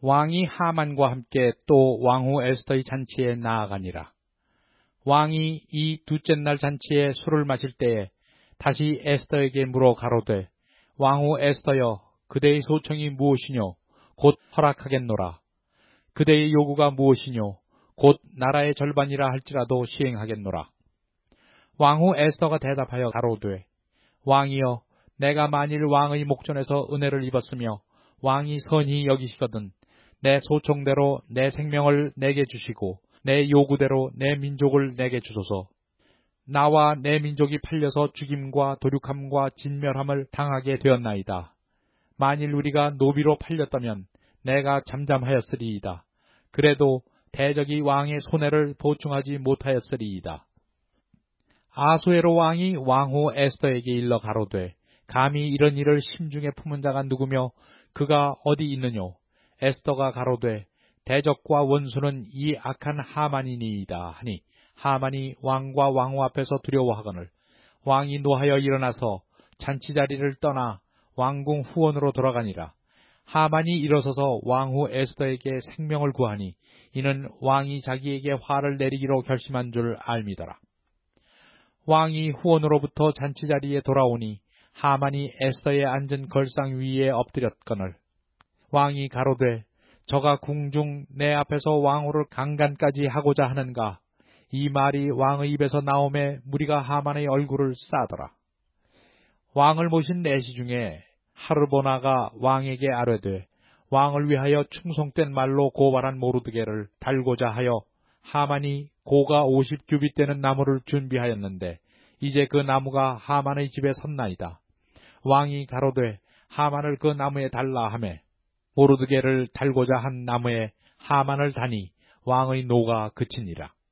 왕이 하만과 함께 또 왕후 에스더의 잔치에 나아가니라. 왕이 이 둘째 날 잔치에 술을 마실 때에 다시 에스더에게 물어 가로되, 왕후 에스더여, 그대의 소청이 무엇이뇨? 곧 허락하겠노라. 그대의 요구가 무엇이뇨? 곧 나라의 절반이라 할지라도 시행하겠노라. 왕후 에스더가 대답하여 가로되, 왕이여, 내가 만일 왕의 목전에서 은혜를 입었으며 왕이 선히 여기시거든 내 소청대로 내 생명을 내게 주시고 내 요구대로 내 민족을 내게 주소서. 나와 내 민족이 팔려서 죽임과 도륙함과 진멸함을 당하게 되었나이다. 만일 우리가 노비로 팔렸다면 내가 잠잠하였으리이다. 그래도 대적이 왕의 손해를 보충하지 못하였으리이다. 아수에로 왕이 왕후 에스더에게 일러 가로되, 감히 이런 일을 심중에 품은 자가 누구며 그가 어디 있느뇨? 에스더가 가로되, 대적과 원수는 이 악한 하만이니이다 하니, 하만이 왕과 왕후 앞에서 두려워하거늘 왕이 노하여 일어나서 잔치자리를 떠나 왕궁 후원으로 돌아가니라. 하만이 일어서서 왕후 에스더에게 생명을 구하니 이는 왕이 자기에게 화를 내리기로 결심한 줄 알미더라. 왕이 후원으로부터 잔치자리에 돌아오니 하만이 에스더에 앉은 걸상 위에 엎드렸거늘 왕이 가로되, 저가 궁중 내 앞에서 왕후를 강간까지 하고자 하는가? 이 말이 왕의 입에서 나오매 무리가 하만의 얼굴을 싸더라. 왕을 모신 내시 중에 하르보나가 왕에게 아뢰되, 왕을 위하여 충성된 말로 고발한 모르드게를 달고자 하여 하만이 고가 50규빗 되는 나무를 준비하였는데 이제 그 나무가 하만의 집에 섰나이다. 왕이 가로되, 하만을 그 나무에 달라 하매 모르드게를 달고자 한 나무에 하만을 다니 왕의 노가 그치니라.